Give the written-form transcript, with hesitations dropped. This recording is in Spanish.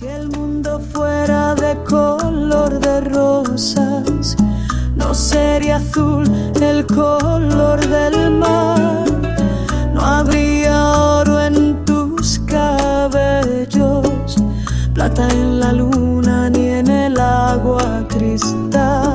Si el mundo fuera de color de rosas, no sería azul el color del mar. No habría oro en tus cabellos, plata en la luna ni en el agua cristal.